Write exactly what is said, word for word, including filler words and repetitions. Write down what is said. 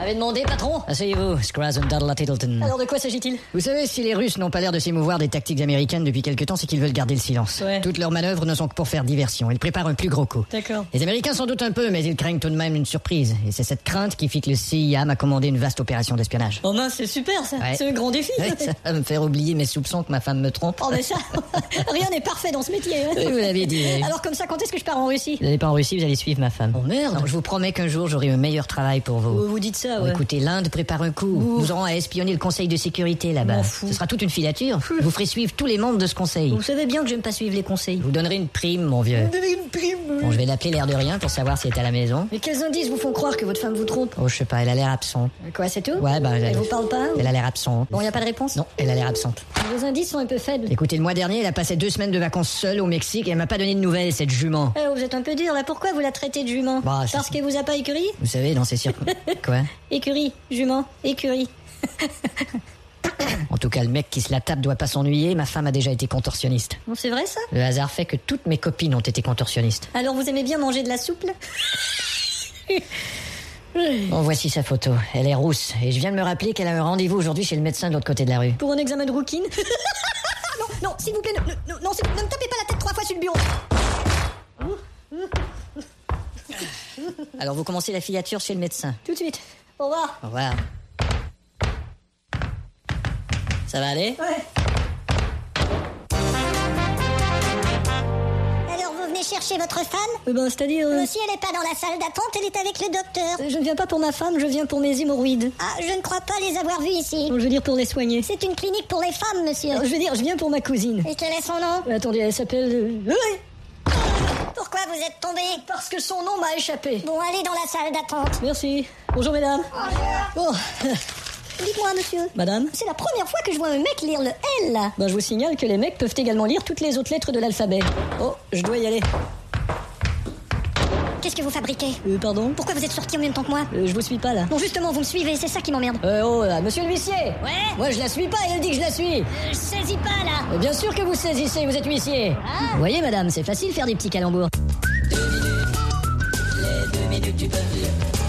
Avez demandé, patron? Asseyez-vous, Scraz and Daddle Tiddleton. Alors de quoi s'agit-il? Vous savez, si les Russes n'ont pas l'air de s'émouvoir des tactiques américaines depuis quelque temps, c'est qu'ils veulent garder le silence. Ouais. Toutes leurs manœuvres ne sont que pour faire diversion. Ils préparent un plus gros coup. D'accord. Les Américains s'en doutent un peu, mais ils craignent tout de même une surprise. Et c'est cette crainte qui fit que le C I A m'a commandé une vaste opération d'espionnage. Oh mince, c'est super ça. Ouais. C'est un grand défi. Ouais, ça va me faire oublier mes soupçons que ma femme me trompe. Oh mais ça, rien n'est parfait dans ce métier. Hein. Oui, vous l'avez dit. Oui. Alors comme ça, quand est-ce que je pars en Russie? Vous n'allez pas en Russie, vous allez suivre ma femme. Oh merde. Non, je vous promets qu'un jour, j'aurai un meilleur travail pour vous. Vous, vous dites ça, ouais. Écoutez, l'Inde prépare un coup. Ouh. Nous aurons à espionner le Conseil de sécurité là-bas. M'en fous. Ce sera toute une filature. Je vous ferai suivre tous les membres de ce conseil. Vous savez bien que j'aime pas suivre les conseils. Je vous donnerai une prime, mon vieux. Vous donnez une prime. Bon, je vais l'appeler l'air de rien pour savoir si elle est à la maison. Mais quels indices vous font croire que votre femme vous trompe? Oh, je sais pas, elle a l'air absente. Quoi, c'est tout? Ouais, bah... Elle vous parle pas? Elle a l'air absente. Bon, y a pas de réponse? Non, elle a l'air absente. Vos indices sont un peu faibles. Écoutez, le mois dernier, elle a passé deux semaines de vacances seule au Mexique et elle m'a pas donné de nouvelles, cette jument. Eh, vous êtes un peu dur là, pourquoi vous la traitez de jument? Bah, c'est- Parce qu'elle vous a pas écurie? Vous savez, dans ces circonstances... Quoi? Écurie, jument, écurie. En tout cas, le mec qui se la tape doit pas s'ennuyer. Ma femme a déjà été contorsionniste. Bon, c'est vrai ça? Le hasard fait que toutes mes copines ont été contorsionnistes. Alors vous aimez bien manger de la soupe là? Bon, voici sa photo. Elle est rousse. Et je viens de me rappeler qu'elle a un rendez-vous aujourd'hui chez le médecin de l'autre côté de la rue. Pour un examen de routine? Non, non, s'il vous plaît, ne, ne- non, s'il- ne me tapez pas la tête trois fois sur le bureau. Alors, vous commencez la filature chez le médecin. Tout de suite. Au revoir. Au revoir. Ça va aller? Ouais. Alors vous venez chercher votre femme? Eh ben, c'est-à-dire... euh, Euh, Si elle n'est pas dans la salle d'attente, elle est avec le docteur. Je ne viens pas pour ma femme, je viens pour mes hémorroïdes. Ah, je ne crois pas les avoir vus ici. Je veux dire pour les soigner. C'est une clinique pour les femmes, monsieur. Je veux dire, je viens pour ma cousine. Et quel est son nom? Euh, Attendez, elle s'appelle... euh, Oui. Pourquoi vous êtes tombé? Parce que son nom m'a échappé. Bon, allez dans la salle d'attente. Merci. Bonjour, mesdames. Bonjour. Oh, Dites-moi, monsieur. madame. C'est la première fois que je vois un mec lire le L, là. Ben, je vous signale que les mecs peuvent également lire toutes les autres lettres de l'alphabet. Oh, je dois y aller. Qu'est-ce que vous fabriquez? Euh, pardon? Pourquoi vous êtes sorti en même temps que moi? Euh, je vous suis pas, là. Non, justement, vous me suivez, c'est ça qui m'emmerde. Euh, oh, là, monsieur l'huissier. Ouais? Moi, je la suis pas, elle dit que je la suis. Euh, je saisis pas, là. Euh, bien sûr que vous saisissez, vous êtes huissier. Ah. Vous voyez, madame, c'est facile faire des petits calembours. Les deux minutes du peuple.